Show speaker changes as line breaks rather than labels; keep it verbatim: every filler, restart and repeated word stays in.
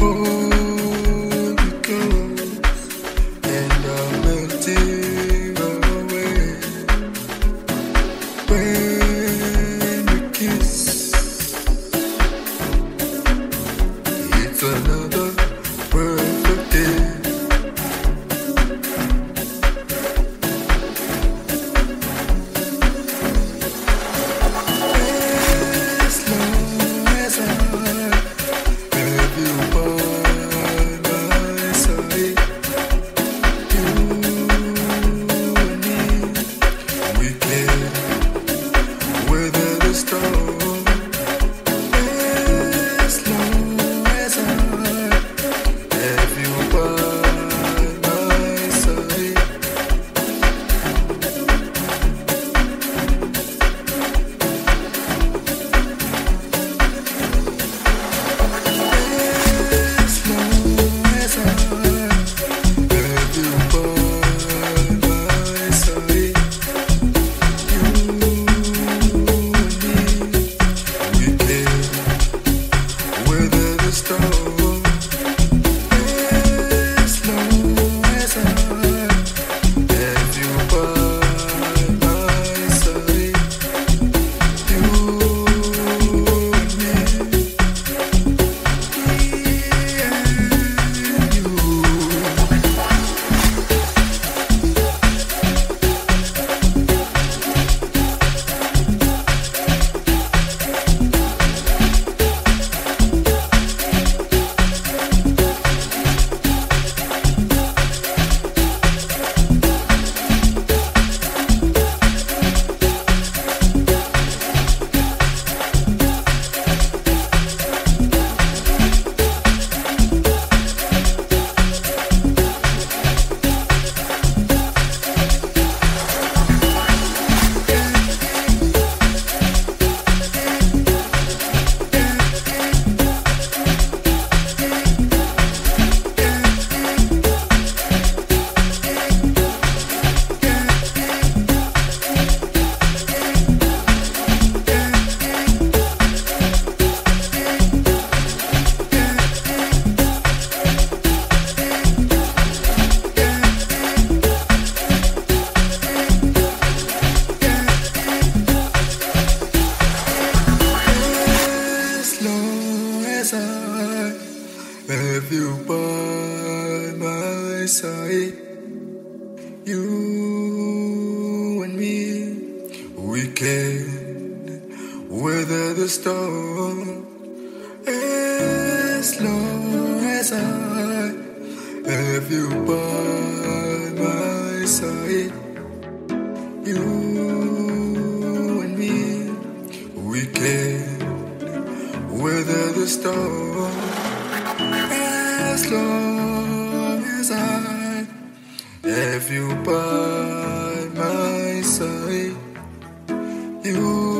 hold you close, and I'm melting away when we kiss. It's another perfect day. As long as I have you by my side, you and me, we can weather the storm. As long as I have you by my side, as long as I have you by my side, you and me, we can weather the storm. As long as I have you by my side, you and me, me and you. As long as I have you by my side, you and me, we can weather the storm. As long as I have you by my side, you and me, we can weather the storm. As long as I have you by my side, you